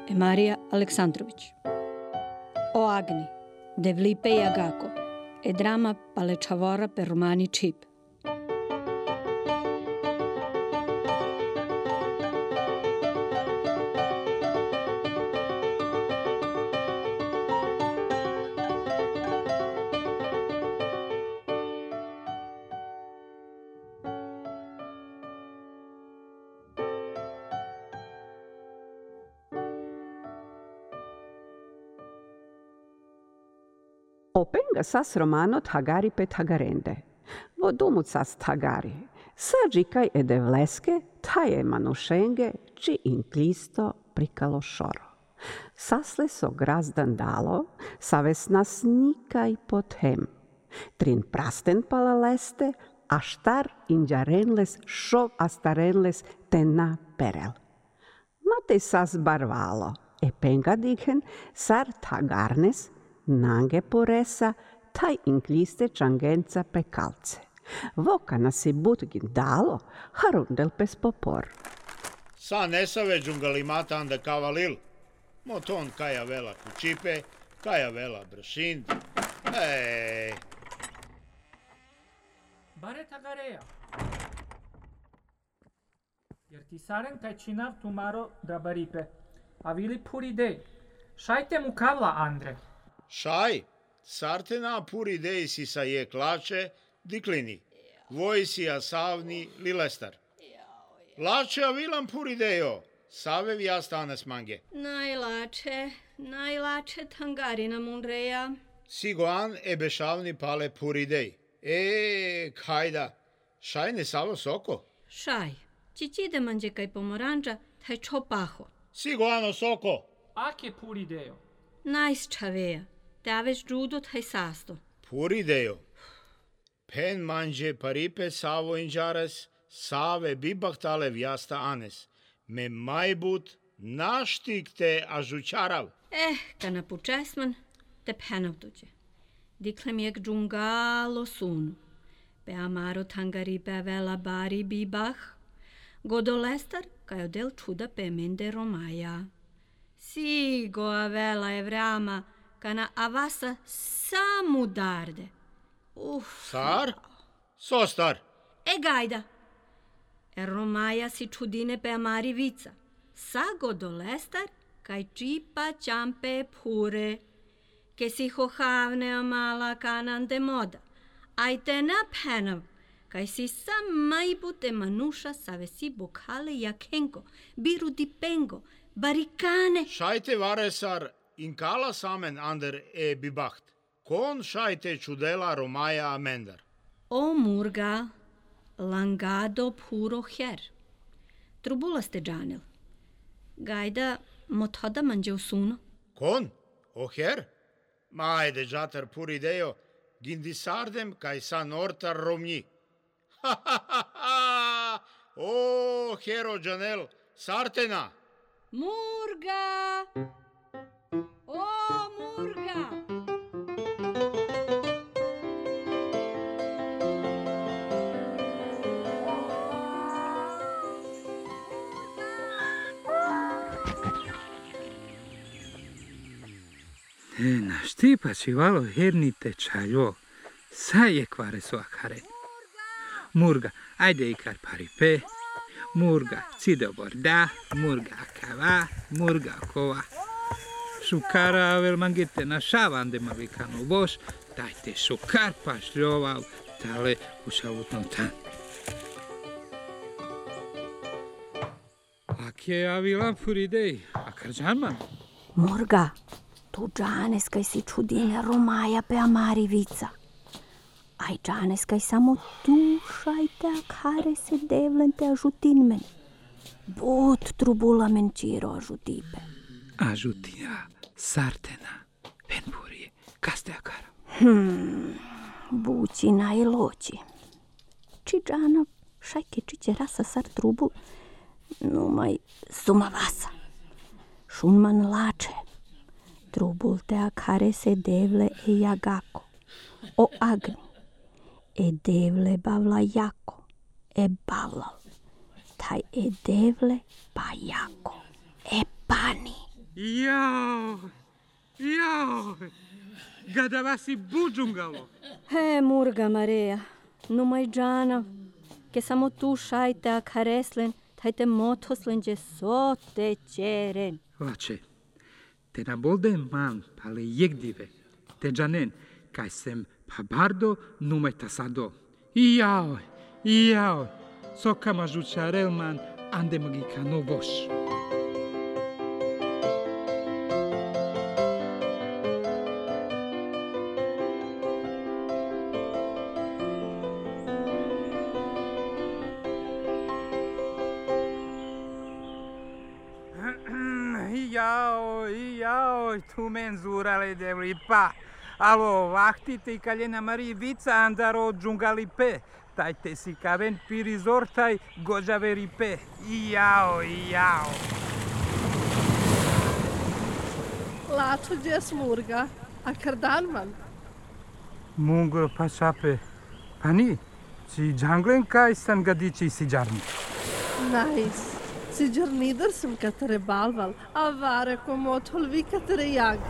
e Marija Aleksandrović. O Agni, Devlipe i Agako, e drama Palečavora per Romani Čip. Openga sas romanot Hagari pet Hagarende. Vodumut sas Hagari. Sađikaj edevleske, taje manušenge, či inklisto prikalo šoro. Sasle so grazdan dalo, saves nas nikaj pothem. Trin prasten palaleste, aštar inđarenles šov astarenles tena perel. Mate sas barvalo, epenga digen sar Hagarnes, nange poresa, taj inkliste čangenca pekalce. Voka nasi budgin dalo, harundel pes popor. Sa nesave džungalimata anda kavalil. Moton kaja vela kučipe, kaja vela bršind. Bare tagareja. Jer ti saren kaj činav tumaro drabaripe. A vili puri dej. Šajte mu kavla, Andre. Šaj, sartena puri dej si sa je klače, diklini. Vojsi asavni lilestar. Lače avilam puri dejo, save vjastanes mange. Najlače tangarina munreja. Sigoan e bešavni pale puri dej. Kajda, šaj ne savo soko? Šaj, čičide manđe kaj pomoranđa, taj čopaho. Sigoano soko. Ake puri dejo? Najsčaveja, te već džudo taj sasto. Puri dejo. Pen manje paripe savo inđares, save bibahtale vjasta anes. Me majbut naštik te ažučarav. Ka napučesman, te penav dođe. Diklem jek džungalo sunu. Pe amaro tangaripe vela bari bibah. Godolestar, kaj odel čuda pe mende romaja. Sigo avela evrama, kana avasa samu darde. Sar? So star? Gajda. Romaja si čudine pe amari vica. Sa godolestar, kaj čipa čampe pure. Ke si hohavne amala kanan de moda. Ajte na penav, kaj si sam majbute manuša savesi bokale jakenko, biru dipengo, barikane. Šajte varesar inkala samen ander e bibaht. Kon šajte čudela romaja amendar. O murga, langado puro her. Trubula ste džanil. Gajda mothoda manđe usuno. Kon? O her? Majde džatar puri dejo, gindisardem kaj sa nortar romnji. O hero džanel, sartena. Murga! O murga! Na štipa čivalo hernite čaljo, sa je kvare su akare. Murga, ajde ikar paripe, murga cido borda, murga akava, murga kova. Šukara vel mangete na šavande mavikano boš, dajte šukar pašljovav, tale ušavutno tan. Ake avila puridej, akar džanman? Murga, tu džanes kaj si čudine romaja pe amari vica. Aj džanes kaj samo tušajte akare se devlen te ažutin men. But trubula men čiro ažutipe. Ažutija, sartena, penpurije, kaste akara. Bućina i loći. Či džana šajke čiće rasa sar trubul, numaj suma vasa. Šunman lače. Trubul te akare se devle e jagako. O agni. E devle bavla jako. E bavlal. Taj e devle pa jako. E pani. Jao, gadavasi budžungalo. Murga Mareja, numai džana, ke samo tu šajte akareslen, tajte motoslen je sote čeren. Lače, te nabolde man pale jegdive, te džanen, kaj sem pabardo numai tasado. Jao, sokama žučarel man ande magikano boš. Jao, tu men zurale devlipa. Alo, vahtite i kaljena Marivica andaro džungalipe. Tajte si kaven pirizortaj gođaveripe. Jao. Lačo gdje smurga, a kardanman? Mungo pa šape. Pa ni, ci džanglen kaj san gadići si džarni. Nice. Si džarnidar sam katare balval, a vare komotol vi katare jag.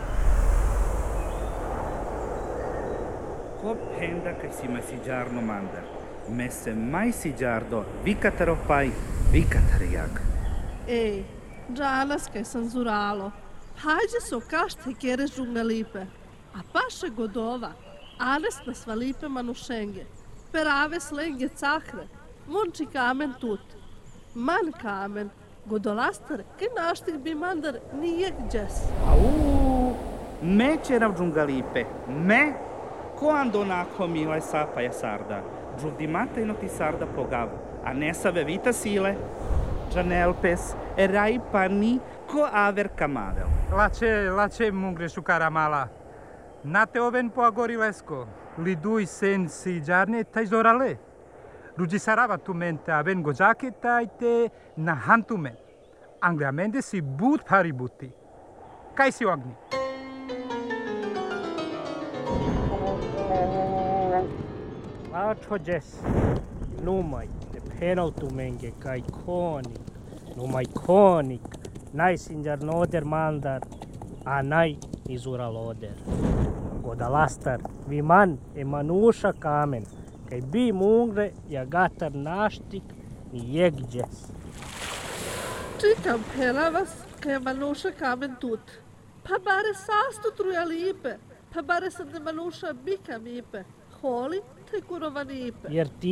Ko penda kaj si ma si džarno mandar. Me se mai si džardo, vi kataro paj, vi katare jag. Ej, džanas kaj sam zuralo. Hađe so kašte kere žungalipe. A paše godova, anes na svalipe manušenge. Perave slenge cahre, munči kamen tut. Man kamen, godolastar, kaj naštik bi mandar nijek džes. Me čerav džungalipe, me? Ko ando nako mile sapaja sarda? Džudimata ino ti sarda pogav, a ne save vita sile? Džanelpes, erai pani ko aver kamavel. Lače mungrešu karamala. Nate oven po agorilesko, liduj sen si džarne taj zorale. Ruđi sarava tu mente aven gođake tajte na hantumen. Angliamende si but paributi. Kaj si ogni? Lačo džes, numaj te penal tu menge kaj konik. Numaj konik, najsinjar noder mandar, a naj izura loder. Godalastar, vi man e manuša kamen. Kaj bi mungre ja gatar naštik ni jegđes. Čikam pelavas kaj manuša kamen tut. Pa bare sasto trujalipe, pa bare sam de manuša bika mipe. Holi te kurovanipe.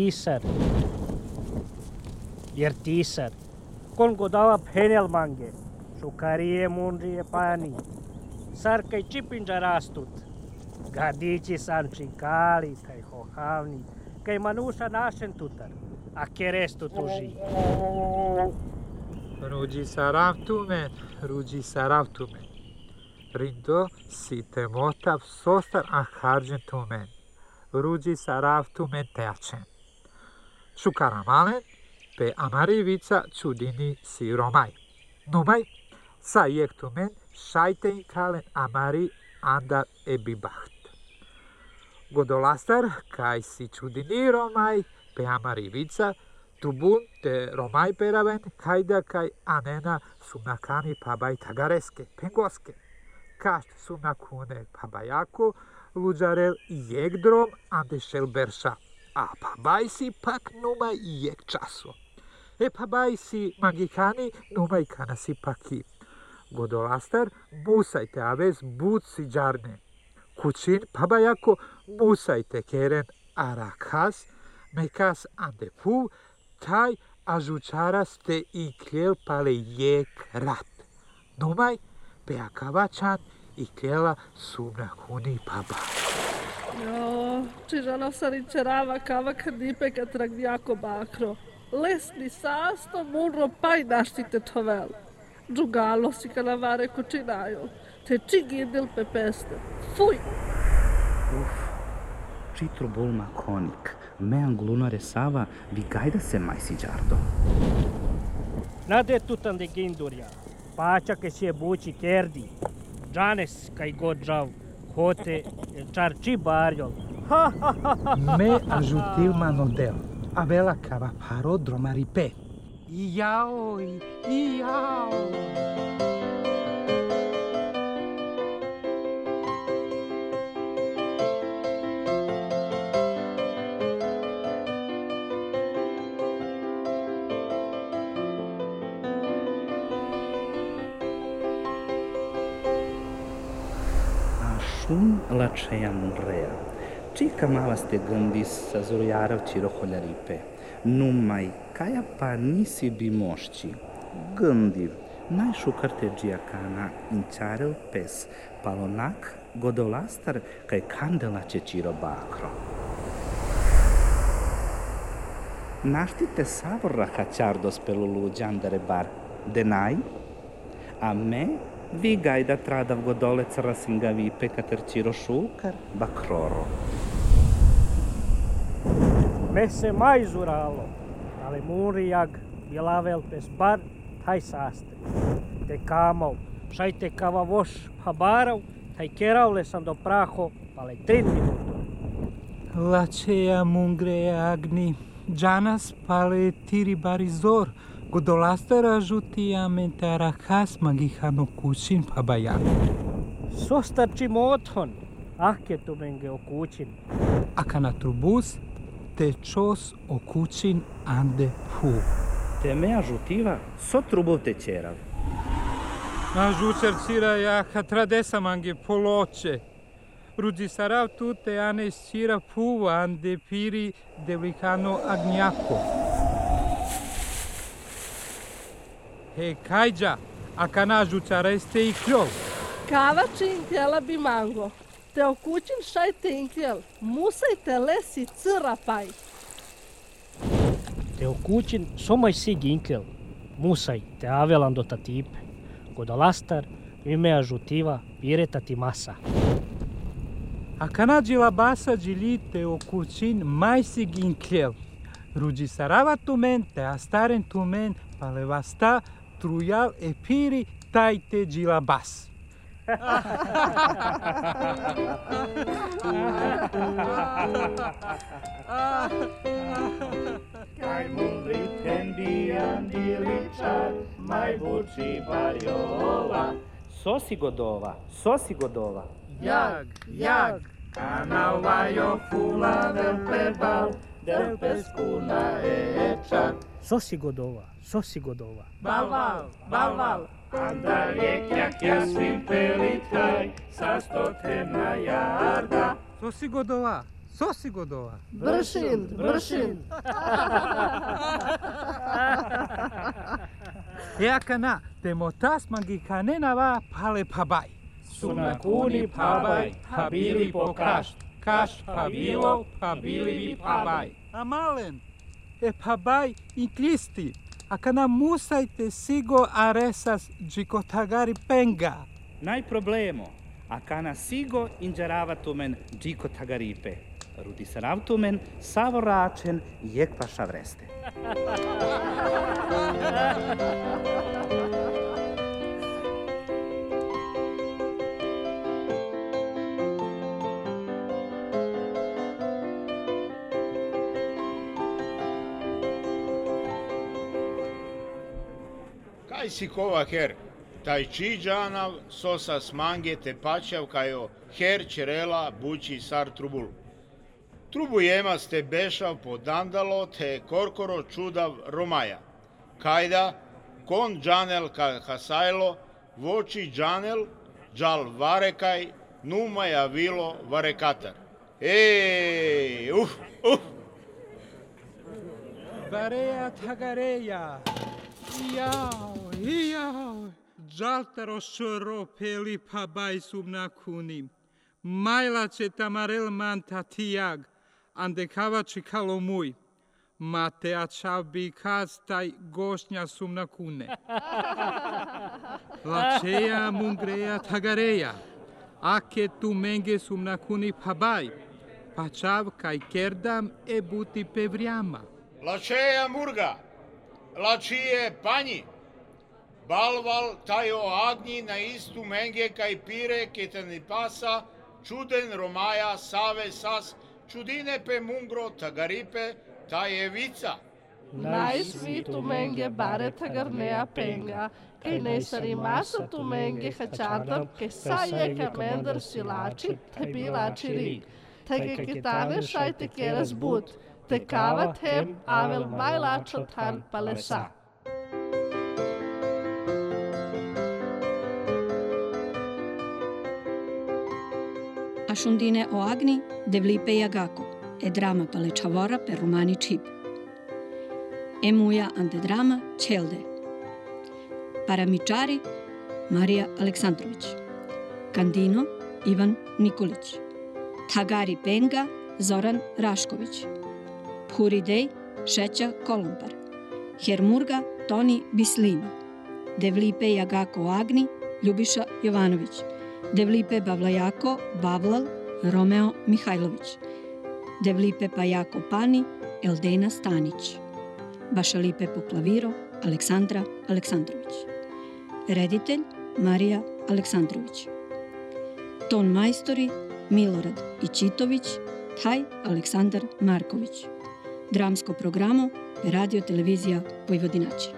Jer tisar. Kon godava penel mange. Šukarije mundrije pani. Sar kaj čipinđa rastut. Gadići san čikali kaj hohavni. Kaj manuša našen tutar, a kerestu tuži. Ruđi sarav tumen. Rindo si te motav sostar a harđen tumen. Ruđi sarav tumen teačen. Šukaramalen, pe amarivica čudini si romaj. Numaj, sa jek tumen, šajte i kalen amari andar e bibaht. Godolastar, kaj si čudini romaj, pe amarivica, tubun te romaj peraven, kajda kaj anena sumnakani pabaj tagareske, pengoske. Kašt sumnakune pabajako, luđarel jegdrom ande šelberša, a pabaj si pak numaj jeg časo. E pabaj si magikani numaj kana si paki. Godolastar, musajte aves bud si džarne. Kućin pabajako musajte keren arakas, mekas ande pu, taj ažučaras te i kljel pale jek rat. Numaj, peakavačan i kljela sumnakuni pabaj. Čižano saričerava kava kadipe katrag jako bakro. Lesni sasto murro paj naštite tovel. Džugalo si kanavare kučinaju. Te čigidil pepeste. Fuj! Čitro bolma konik, me anglunare sava, vi gajda se mai si džardo. Nade tutan de gindurja, pača ke si je bući kerdi. Džanes kaj god žav, hote čarči barjol. Me ajutil manodel, avela kava paro dromaripe. Iao. Shun lačeja mungreja. Čika mala ste gandis sa zurujarav čiroholjaripe. Numaj, kaja pa nisi bi mošći. Gandiv, najšukarte džijakana inčarel pes, palonak godolastar kaj kandela će čiro bakro. Naštite savorra haćardos pelulu džandare bar denaj, a me vi gajda tradav godolec rasingavipe kater čiro šukar bakroro. Me se majzuralo, ale murijag bilavel pes bar taj sastri. Te kamov, šajte kava voš habarav, taj keravle sam do praho, pale 3 minuto. Lačeja mungreja agni, džanas pale tiri barizor, godolastara žutija mentara has magihano kućin pabajak. Sostarči mothon, ahke tu menge okućin. Aka na trubus, te čos okućin ande pu. Te mea žutiva, so trubov te čerav. Na žučer cira jaha tradesa mange poloče. Rudi sarav tu te ane cira pu ande piri devlikano agnjako. He kajđa, aka na žučara este i kljov. Kava činkjela bi mango. Te okućin šajte inkjel. Musajte lesi crapaj. Te okućin somaj sig inkel. Musaj te avelan do tatipe. Godolastar, imea žutiva, pireta ti masa. Aka na džilabasa džilite okućin majsig inkljel. Ruđi sarava tumen te astaren tumen palevasta trujal e piri tajte džilabas. Kaj mundri tendijan diličar, maj vuči barjola. Sosi godova. Jag. Kanavajo fula del pebal, del peskuna ečar. Sosi godova. Balval. Anda lijekjak ja svim pelitaj, sa stotena jarda. Sosi godova. Bršin. Eakana, te motas magikanenava pale pabaj. Sunakuni pabaj, habili po kašt. Kašt pabilo, pabili pabaj. Amalen, e pabaj inklisti. Akana musajte sigo aresas džikotagari penga. Naj problemo, akana sigo inđaravatumen džikotagaripe. Rudi saravtumen savoračen jekpaša vreste. Kaj si kova her, taj čiđanav sosa smange te paćav kajo her čerela bući sar trubul. Trubu jema ste bešav po dandalo te korkoro čudav romaja. Kajda, kon džanel ka hasajlo, voči džanel, džal varekaj, numaja vilo varekatar. Ej, Vareja tagareja. Iau. Džaltaro šoro peli pabaj sumna kunim. Majla će tamarel manta tijag, ande kavači kalomuj. Mate ačav bi kaz taj gošnja sumna kune. Lačeja mungreja tagareja. Ake tu menge sumna kuni pabaj. Pačav kaj kerdam e buti pevrijama. Lačeja murga, lačije panji. Balval tajo agnji na istu menge kaj pire ketani pasa, čuden romaja save sas, čudine pe mungro tagaripe taje vica. Najsvi tu menge bare tagarnea penga, kaj nesari masa tu menge hačardam, kaj saje kamendar silači, te bilači rig. Te kitane šajte keras but, te kavat hem avel majlačo tan palesa. A Shundine o Agni Devlipe Jagako e drama Palečavora per Romani Čip. Emuja ante drama Čelde. Paramičari Marija Aleksandrović. Kandino Ivan Nikolić. Thagari Penga Zoran Rašković. Phuridej Šeća Kolompar. Hermurga Toni Bislimi. Devlipe Jagako Agni Ljubiša Jovanović. Devlipe Bavlajako Bavlal Romeo Mihajlović. Devlipe Pajako Pani Eldena Stanić. Bašalipe po klaviro Aleksandra Aleksandrović. Reditelj Marija Aleksandrović. Ton majstori Milorad Ičitović, taj Aleksandar Marković. Dramsko programo Radio Televizija Vojvodinače.